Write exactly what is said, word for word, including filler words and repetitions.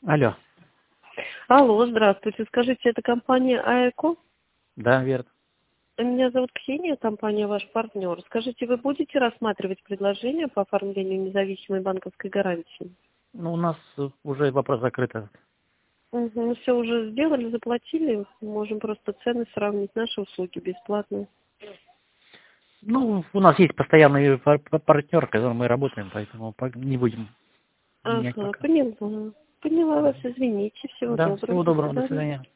Алло. Алло, здравствуйте. Скажите, это компания АЭКО? Да, верно. Меня зовут Ксения, компания ваш партнер. Скажите, вы будете рассматривать предложение по оформлению независимой банковской гарантии? Ну, у нас уже вопрос закрыт. Угу, все уже сделали, заплатили. Можем просто цены сравнить. Наши услуги бесплатные. Ну, у нас есть постоянный пар- пар- партнер, с которым мы работаем, поэтому пог- не будем менять Ага, пока. поняла. Поняла вас, извините. Всего Да, доброго. всего До доброго, до свидания. свидания.